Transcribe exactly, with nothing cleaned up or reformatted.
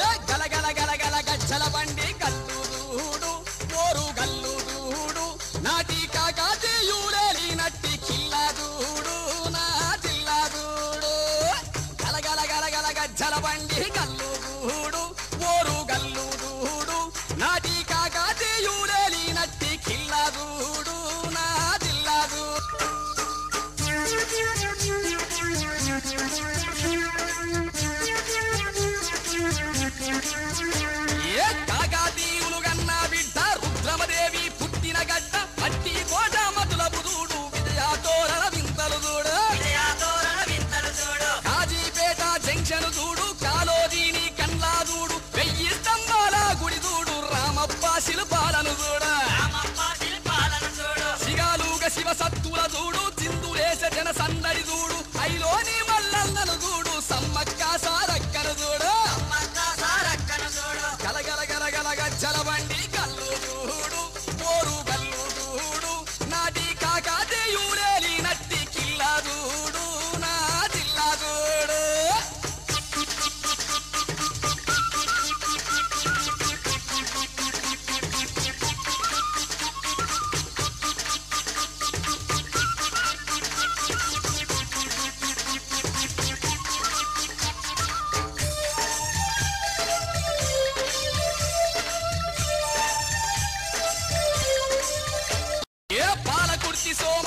గలగల గలగల గజ్జల బండి గల్లు దూడు ఓరు గల్లు దూడు నాటి కాకాతీయులేలి నట్టి కిల్లా దూడు నా జిల్లా దూడు గలగల గలగల గజ్జల బండి గల్లు దూడు ఓరు గల్లు దూడు నాటి కాకాతీయులేలి నట్టి కిల్లా దూడు నా జిల్లా దూడు ఏ కాకాతీయులు గన్నా బిడ్డ రుద్రమదేవి పుట్టిన గడ్డ పట్టి కోట మతుల బుధుడు విజయాతోరణ వింతలు చూడు కాజీపేట జంక్షన్ చూడు కాలోజీని కన్లా చూడు వెయ్యి స్తంభాల గుడి చూడు రామప్ప శిల్పాలను చూడు శిగాలుగ శివ సత్తుల చూడు చిందులేస జన సందడి చూడు ఐలోని మల్లన్నను చూడు సమ్మక్క సారక్కను చూడు గలగల గలగల గజ్జల బండి కల్లు చూడు ఓరు గల్లు చూడు నాటి కాకాతీయులేలి నట్టి కిల్లా చూడు నా జిల్లా చూడు సోమ